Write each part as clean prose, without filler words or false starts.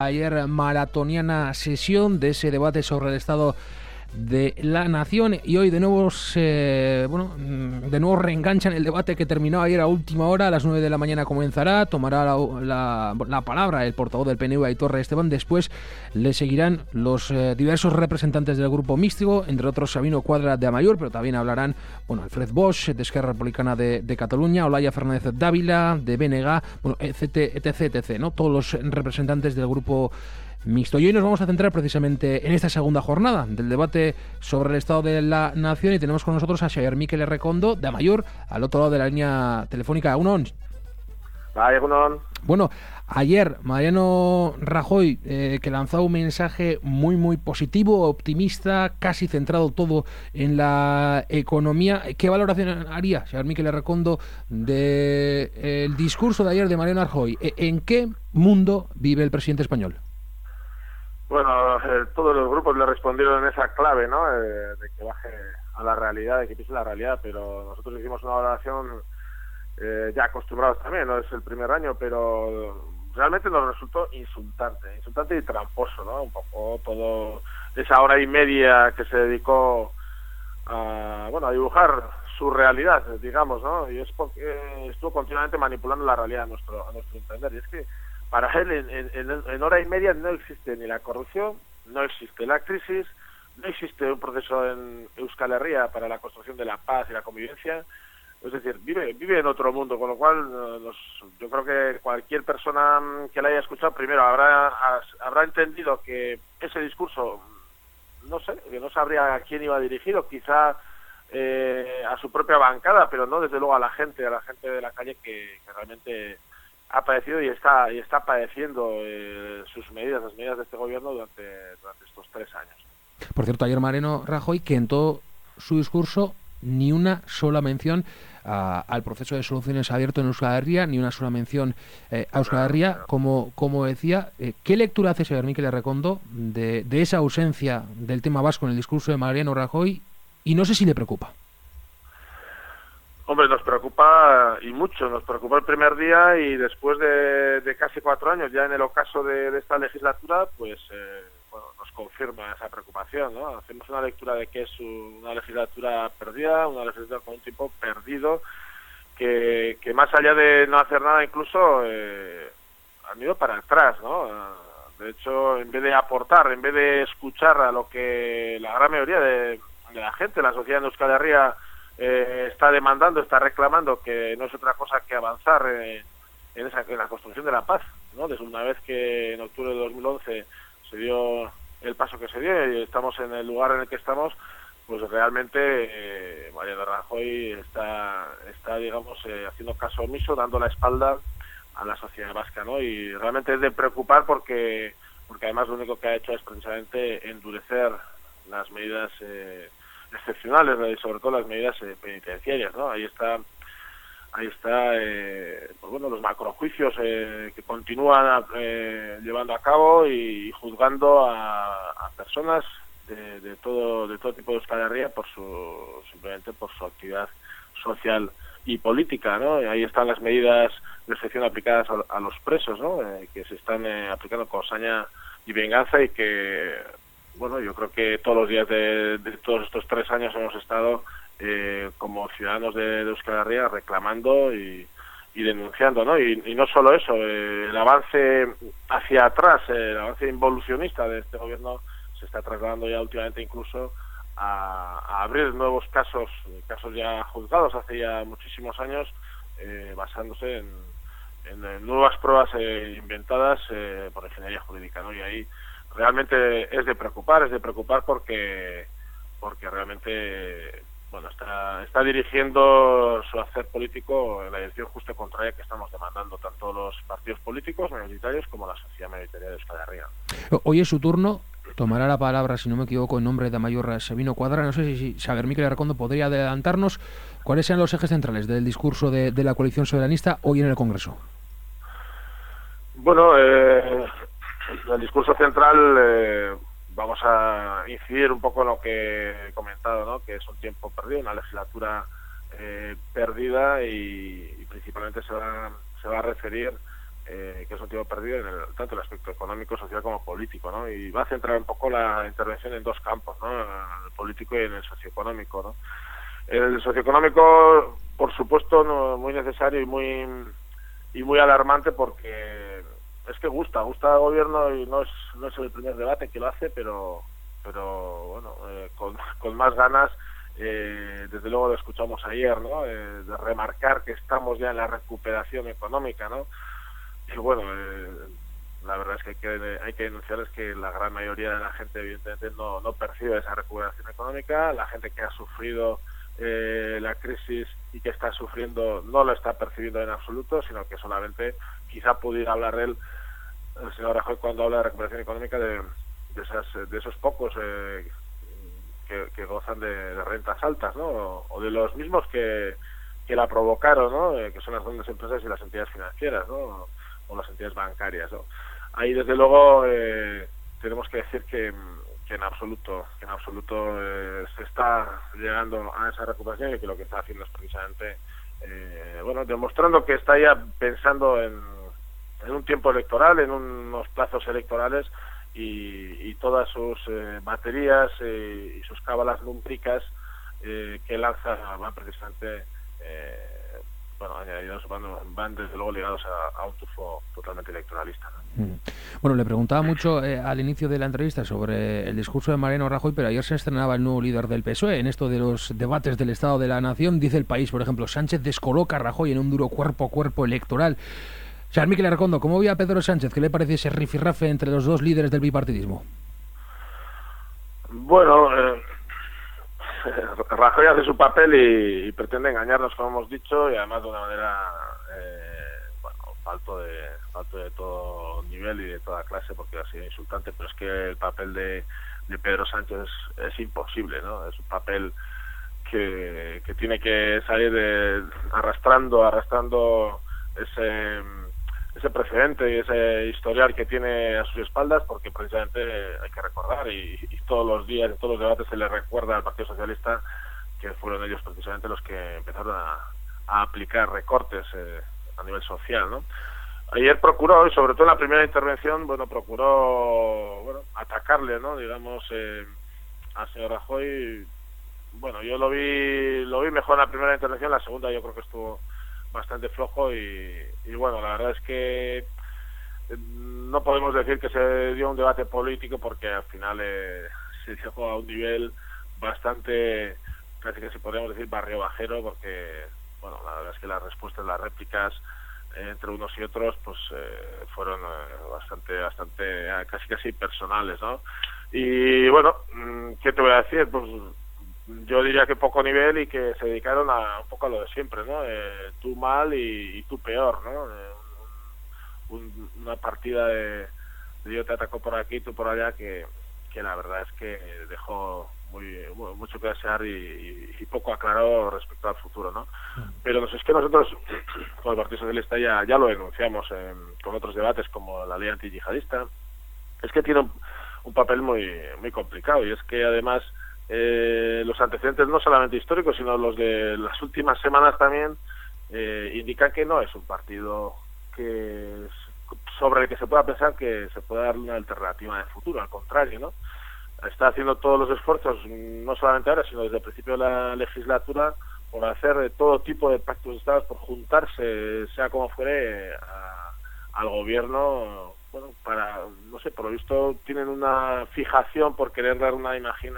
Ayer maratoniana sesión de ese debate sobre el estado de la nación, y hoy de nuevo reenganchan el debate que terminó ayer a última hora. A las 9 de la mañana comenzará, tomará la palabra el portavoz del PNV, Aitor Esteban. Después le seguirán los diversos representantes del grupo mixto, entre otros Sabino Cuadra de Amaiur, pero también hablarán Alfred Bosch de Esquerra Republicana de Cataluña, Olaya Fernández Dávila de BNG, etc, ¿no? Todos los representantes del grupo mixto. Y hoy nos vamos a centrar precisamente en esta segunda jornada del debate sobre el estado de la nación, y tenemos con nosotros a Xavier Miquel Errekondo de Amaiur al otro lado de la línea telefónica. Egunon. Egunon. Bueno, ayer Mariano Rajoy que lanzó un mensaje muy positivo, optimista, casi centrado todo en la economía. ¿Qué valoración haría Xavier Miquel Errekondo del discurso de ayer de Mariano Rajoy? ¿En qué mundo vive el presidente español? Bueno, todos los grupos le respondieron en esa clave, ¿no? De que baje a la realidad, de que pise la realidad, pero nosotros hicimos una valoración ya acostumbrados también, no es el primer año, pero realmente nos resultó insultante y tramposo, ¿no? Un poco todo esa hora y media que se dedicó a dibujar su realidad, digamos, ¿no? Y es porque estuvo continuamente manipulando la realidad a nuestro entender, y es que para él en hora y media no existe ni la corrupción, no existe la crisis, no existe un proceso en Euskal Herria para la construcción de la paz y la convivencia. Es decir, vive en otro mundo, con lo cual yo creo que cualquier persona que la haya escuchado primero habrá entendido que ese discurso, no sé, que no sabría a quién iba dirigido, quizá a su propia bancada, pero no desde luego a la gente de la calle que realmente ha padecido y está padeciendo las medidas de este gobierno durante estos 3 años. Por cierto, ayer Mariano Rajoy, que en todo su discurso ni una sola mención al proceso de soluciones abierto en Euskal Herria, ni una sola mención a Euskal Herria, como decía. ¿Qué lectura hace Xavier Miquel Errekondo de esa ausencia del tema vasco en el discurso de Mariano Rajoy? Y no sé si le preocupa. Hombre, nos preocupa y mucho. Nos preocupa el primer día, y después de casi 4 años, ya en el ocaso de esta legislatura, pues nos confirma esa preocupación, ¿no? Hacemos una lectura de que es una legislatura perdida, una legislatura con un tiempo perdido, que más allá de no hacer nada, incluso han ido para atrás, ¿no? De hecho, en vez de aportar, en vez de escuchar a lo que la gran mayoría de la gente, la sociedad en Euskal Herria está demandando, está reclamando, que no es otra cosa que avanzar en la construcción de la paz, ¿no? Desde una vez que en octubre de 2011 se dio el paso que se dio y estamos en el lugar en el que estamos, pues realmente Mariano Rajoy está digamos, haciendo caso omiso, dando la espalda a la sociedad vasca, ¿no? Y realmente es de preocupar porque además lo único que ha hecho es precisamente endurecer las medidas excepcionales, y sobre todo las medidas penitenciarias, ¿no? Ahí está los macrojuicios que continúan llevando a cabo y juzgando a personas de todo tipo de Euskal Herria simplemente por su actividad social y política, ¿no? Y ahí están las medidas de excepción aplicadas a los presos, ¿no? Que se están aplicando con saña y venganza, y que yo creo que todos los días de todos estos 3 años hemos estado como ciudadanos de Euskal Herria reclamando y denunciando, ¿no? Y no solo eso, el avance hacia atrás, el avance involucionista de este gobierno se está trasladando ya últimamente incluso a abrir nuevos casos ya juzgados hace ya muchísimos años, basándose en nuevas pruebas inventadas por ingeniería jurídica, ¿no? Y ahí realmente es de preocupar porque realmente está dirigiendo su hacer político en la dirección justo contraria que estamos demandando tanto los partidos políticos mayoritarios como la sociedad mayoritaria de Euskal Herria. Hoy es su turno. Tomará la palabra, si no me equivoco, en nombre de Amaiur Sabino Cuadra. No sé si Xavier Miquel Errekondo podría adelantarnos cuáles sean los ejes centrales del discurso de la coalición soberanista hoy en el Congreso. Bueno, el discurso central, vamos a incidir un poco en lo que he comentado, ¿no? Que es un tiempo perdido, una legislatura perdida, y principalmente se va a referir que es un tiempo perdido en tanto el aspecto económico, social como político, ¿no? Y va a centrar un poco la intervención en dos campos, ¿no? En el político y en el socioeconómico, ¿no? El socioeconómico, por supuesto, no, muy necesario y muy alarmante, porque es que gusta al gobierno, y no es el primer debate que lo hace, pero bueno, con más ganas. Desde luego lo escuchamos ayer, ¿no? De remarcar que estamos ya en la recuperación económica, ¿no? Y bueno, la verdad es que hay que denunciarles que la gran mayoría de la gente evidentemente no percibe esa recuperación económica. La gente que ha sufrido la crisis y que está sufriendo no lo está percibiendo en absoluto, sino que solamente quizá pudiera hablar el señor Rajoy, cuando habla de recuperación económica, de esos pocos que gozan de rentas altas, ¿no? O de los mismos que la provocaron, ¿no? Que son las grandes empresas y las entidades financieras, ¿no? O las entidades bancarias, ¿no? Ahí desde luego tenemos que decir que en absoluto se está llegando a esa recuperación, y que lo que está haciendo es precisamente bueno, demostrando que está ya pensando en un tiempo electoral, en unos plazos electorales, y todas sus baterías y sus cábalas numéricas que lanza van precisamente bueno, añadidos, van desde luego ligados a un tufo totalmente electoralista, ¿no? Bueno, le preguntaba mucho al inicio de la entrevista sobre el discurso de Mariano Rajoy, pero ayer se estrenaba el nuevo líder del PSOE en esto de los debates del Estado de la Nación. Dice El País, por ejemplo: Sánchez descoloca a Rajoy en un duro cuerpo a cuerpo electoral. O sea, Miquel Arrecondo, ¿cómo ve a Pedro Sánchez? ¿Qué le parece ese rifirrafe entre los dos líderes del bipartidismo? Bueno, Rajoy hace su papel y pretende engañarnos, como hemos dicho, y además de una manera bueno, falto de todo nivel y de toda clase, porque ha sido insultante. Pero es que el papel de Pedro Sánchez es imposible, ¿no? Es un papel que tiene que salir arrastrando ese precedente y ese historial que tiene a sus espaldas, porque precisamente hay que recordar, y todos los días, en todos los debates, se le recuerda al Partido Socialista que fueron ellos precisamente los que empezaron a aplicar recortes a nivel social, ¿no? Ayer procuró, y sobre todo en la primera intervención, procuró atacarle, ¿no? Digamos, al señor Rajoy. Bueno, yo lo vi mejor en la primera intervención. La segunda yo creo que estuvo bastante flojo, y bueno, la verdad es que no podemos decir que se dio un debate político, porque al final se llegó a un nivel bastante, casi que se podríamos decir barrio bajero, porque bueno, la verdad es que las respuestas, las réplicas entre unos y otros, pues fueron bastante casi personales, ¿no? Y bueno, ¿qué te voy a decir? Pues yo diría que poco nivel, y que se dedicaron un poco a lo de siempre, ¿no? Tú mal y tú peor, ¿no? Una partida de yo te ataco por aquí, tú por allá, que la verdad es que dejó mucho que desear y poco aclarado respecto al futuro, ¿no? Pero es que nosotros, con el Partido Socialista, ya lo denunciamos con otros debates, como la ley antiyihadista. Es que tiene un papel muy complicado, y es que además los antecedentes, no solamente históricos, sino los de las últimas semanas también, indican que no es un partido sobre el que se pueda pensar que se pueda dar una alternativa de futuro. Al contrario, ¿no? Está haciendo todos los esfuerzos, no solamente ahora, sino desde el principio de la legislatura, por hacer todo tipo de pactos de Estado, por juntarse, sea como fuere, al gobierno. Bueno, no sé, por lo visto tienen una fijación por querer dar una imagen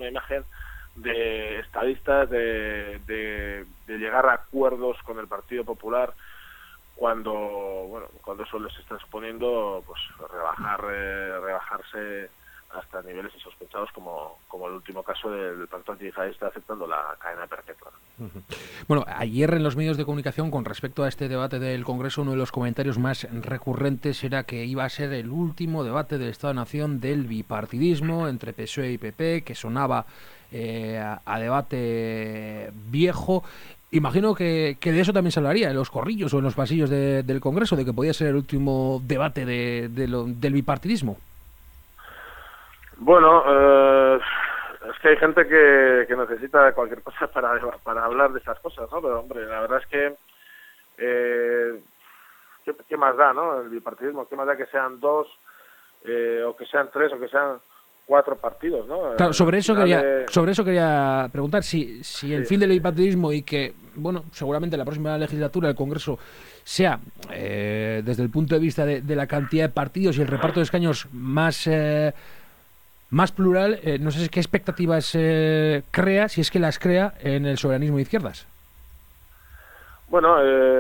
de estadistas, de llegar a acuerdos con el Partido Popular, cuando eso les está suponiendo, pues rebajarse hasta niveles insospechados, como el último caso del pacto antiyihadista aceptando la cadena perpetua. Bueno, ayer en los medios de comunicación, con respecto a este debate del Congreso, uno de los comentarios más recurrentes era que iba a ser el último debate del Estado-Nación del bipartidismo entre PSOE y PP, que sonaba a debate viejo. Imagino que de eso también se hablaría en los corrillos o en los pasillos del Congreso, de que podía ser el último debate del bipartidismo. Bueno, es que hay gente que necesita cualquier cosa para hablar de esas cosas, ¿no? Pero, hombre, la verdad es que ¿qué más da, no? El bipartidismo, ¿qué más da que sean 2, o que sean 3, o que sean 4 partidos, ¿no? Claro, sobre eso quería preguntar si el fin del bipartidismo y que, bueno, seguramente en la próxima legislatura el Congreso sea, desde el punto de vista de la cantidad de partidos y el reparto de escaños más plural, no sé qué expectativas crea, si es que las crea, en el soberanismo de izquierdas. Bueno,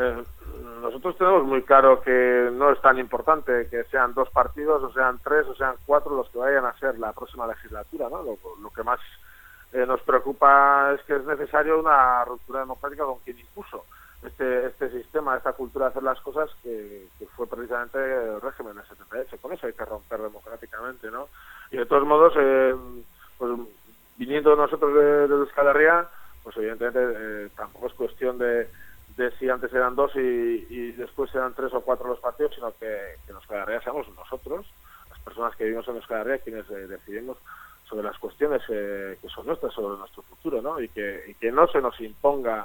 nosotros tenemos muy claro que no es tan importante que sean 2 partidos, o sean 3, o sean 4 los que vayan a ser la próxima legislatura, ¿no? Lo que más nos preocupa es que es necesario una ruptura democrática con quien impuso este sistema, esta cultura de hacer las cosas, que fue precisamente el régimen del 78. Con eso hay que romper democráticamente, ¿no? Y de todos modos, pues viniendo nosotros de Euskal Herria, pues evidentemente tampoco es cuestión de si antes eran 2 y después eran 3 o 4 los partidos, sino que en Euskal Herria seamos nosotros, las personas que vivimos en Euskal Herria, quienes decidimos sobre las cuestiones que son nuestras, sobre nuestro futuro, ¿no? Y que no se nos imponga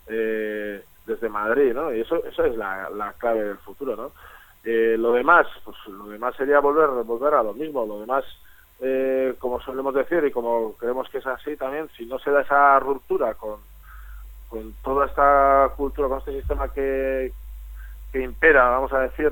desde Madrid, ¿no? Y eso es la clave del futuro, ¿no? Lo demás sería volver a lo mismo. Lo demás, como solemos decir y como creemos que es así también, si no se da esa ruptura con toda esta cultura, con este sistema que impera, vamos a decir,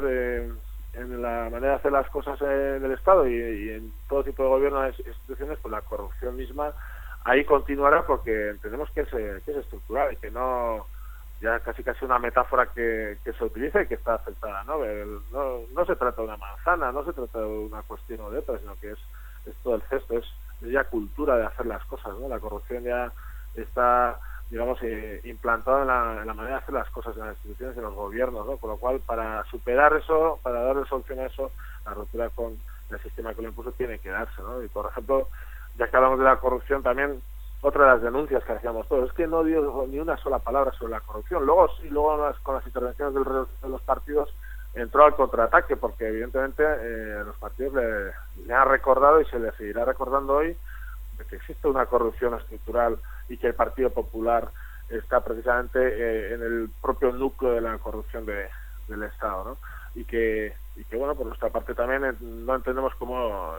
en la manera de hacer las cosas en el Estado y en todo tipo de gobierno e instituciones, pues la corrupción misma ahí continuará, porque entendemos que es estructural y que no, ya casi una metáfora que se utiliza y que está aceptada, ¿no? No se trata de una manzana, no se trata de una cuestión o de otra, sino que es todo el cesto, es ya cultura de hacer las cosas, ¿no? La corrupción ya está, digamos, implantado en la manera de hacer las cosas en las instituciones y en los gobiernos, ¿no? Con lo cual, para superar eso, para darle solución a eso, la ruptura con el sistema que lo impuso tiene que darse, ¿no? Y, por ejemplo, ya que hablamos de la corrupción, también otra de las denuncias que hacíamos todos es que no dio ni una sola palabra sobre la corrupción. Luego con las intervenciones de los partidos entró al contraataque, porque evidentemente los partidos le han recordado y se le seguirá recordando hoy de que existe una corrupción estructural y que el Partido Popular está precisamente en el propio núcleo de la corrupción del Estado, ¿no? Y que bueno, por nuestra parte también no entendemos cómo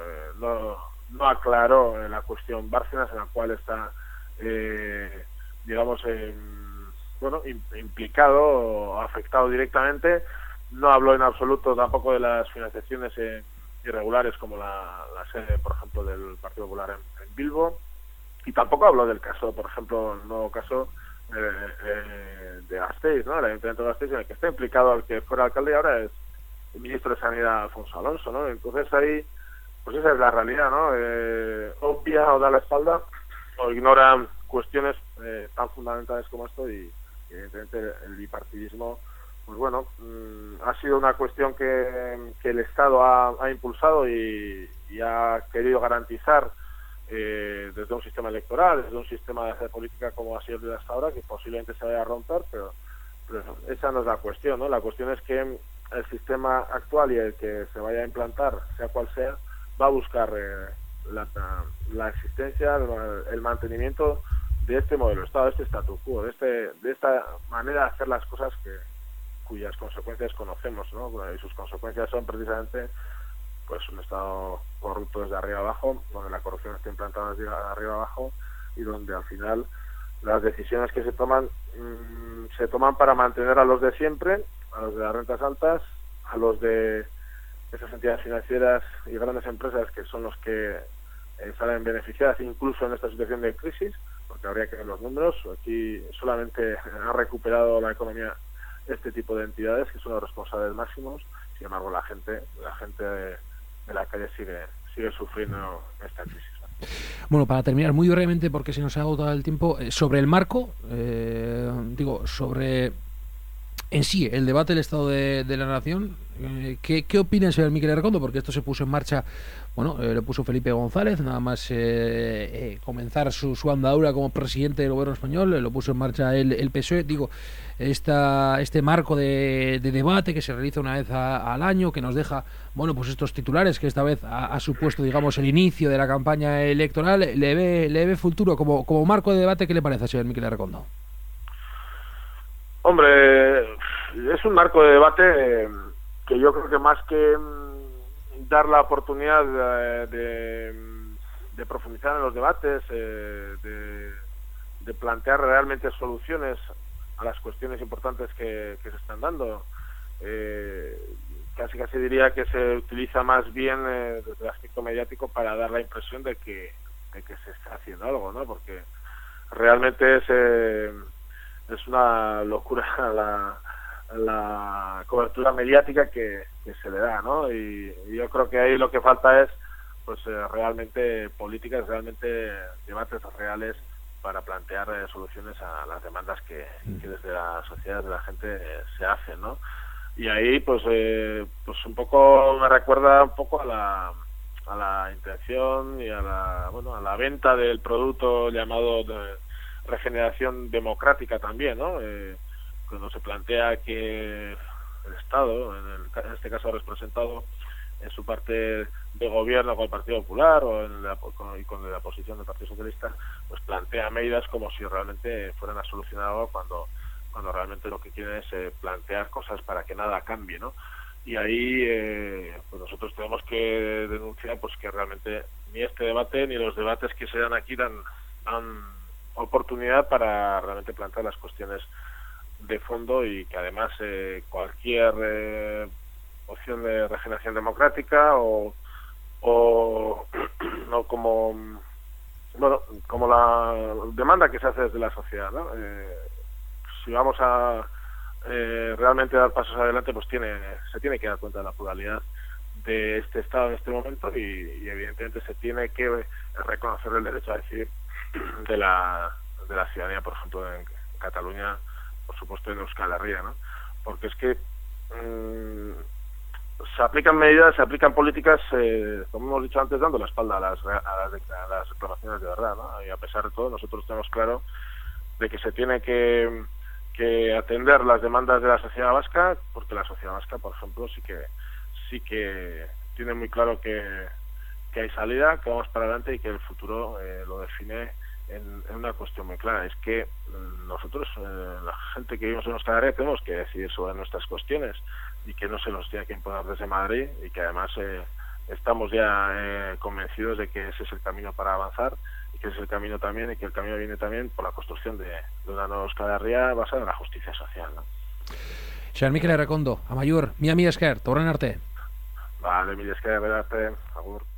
no aclaró la cuestión Bárcenas, en la cual está digamos implicado o afectado directamente. No habló en absoluto tampoco de las financiaciones irregulares, como la sede, por ejemplo, del Partido Popular en Bilbo, y tampoco habló del caso, por ejemplo, el nuevo caso de Gasteiz, ¿no? El Ayuntamiento de Gasteiz, en el que está implicado el que fuera alcalde y ahora es el ministro de Sanidad, Alfonso Alonso, ¿no? Entonces ahí, pues esa es la realidad, ¿no? Obvia o da la espalda o ignora cuestiones tan fundamentales como esto, y evidentemente el bipartidismo, pues bueno, ha sido una cuestión que el Estado ha impulsado y ha querido garantizar desde un sistema electoral, desde un sistema de hacer política como ha sido el de hasta ahora, que posiblemente se vaya a romper, pero esa no es la cuestión, ¿no? La cuestión es que el sistema actual y el que se vaya a implantar, sea cual sea, va a buscar la existencia, el mantenimiento de este modelo de Estado, de este statu quo, de esta manera de hacer las cosas cuyas consecuencias conocemos, ¿no? Y sus consecuencias son precisamente pues un Estado corrupto desde arriba abajo, donde la corrupción está implantada desde arriba abajo y donde al final las decisiones que se toman para mantener a los de siempre, a los de las rentas altas, a los de esas entidades financieras y grandes empresas, que son los que salen beneficiadas incluso en esta situación de crisis, porque habría que ver los números. Aquí solamente ha recuperado la economía este tipo de entidades, que son los responsables máximos. Sin embargo, la gente de la calle sigue sufriendo esta crisis. Bueno, para terminar muy brevemente, porque se nos ha agotado el tiempo, sobre el marco, sobre en sí el debate del Estado de la Nación, ¿qué opina el señor Miquel Errekondo? Porque esto se puso en marcha, lo puso Felipe González, nada más comenzar su andadura como presidente del gobierno español, lo puso en marcha el PSOE. Este marco de debate que se realiza una vez al año, que nos deja, pues estos titulares, que esta vez ha supuesto, digamos, el inicio de la campaña electoral, ¿le ve futuro como marco de debate? ¿Qué le parece, señor Miquel Errekondo? Hombre, es un marco de debate que yo creo que más que dar la oportunidad de profundizar en los debates, de plantear realmente soluciones a las cuestiones importantes que se están dando, casi diría que se utiliza más bien desde el aspecto mediático para dar la impresión de que se está haciendo algo, ¿no? Porque realmente es una locura la cobertura mediática que se le da, ¿no? Y yo creo que ahí lo que falta es pues realmente políticas, realmente debates reales para plantear soluciones a las demandas que desde la sociedad, desde la gente se hacen, ¿no? Y ahí pues un poco me recuerda un poco a la intención y a la venta del producto llamado de regeneración democrática también, ¿no? Cuando se plantea que el Estado, en este caso representado en su parte de gobierno con el Partido Popular o con la posición del Partido Socialista, pues plantea medidas como si realmente fueran a solucionar algo cuando realmente lo que quieren es plantear cosas para que nada cambie, ¿no? Y ahí pues nosotros tenemos que denunciar pues que realmente ni este debate ni los debates que se dan aquí dan oportunidad para realmente plantear las cuestiones de fondo, y que además cualquier opción de regeneración democrática o no como la demanda que se hace desde la sociedad, ¿no? Si vamos a realmente dar pasos adelante, pues se tiene que dar cuenta de la pluralidad de este Estado en este momento y evidentemente se tiene que reconocer el derecho a decidir de la ciudadanía, por ejemplo en Cataluña, por supuesto en Euskal Herria, ¿no? Porque es que se aplican medidas, se aplican políticas, como hemos dicho antes, dando la espalda a las reclamaciones de verdad, ¿no? Y a pesar de todo, nosotros tenemos claro de que se tiene que atender las demandas de la sociedad vasca, porque la sociedad vasca, por ejemplo, sí que tiene muy claro que hay salida, que vamos para adelante y que el futuro lo define en una cuestión muy clara. Es que nosotros, la gente que vivimos en Euskal Herria, tenemos que decidir sobre nuestras cuestiones y que no se nos tiene que imponer desde Madrid, y que además estamos ya convencidos de que ese es el camino para avanzar, y que ese es el camino también, y que el camino viene también por la construcción de una nueva Euskal Herria basada en la justicia social, ¿no? Xabier Mikel Errekondo, amaiur, mila esker, torren arte. Vale, mila esker, arte, agur.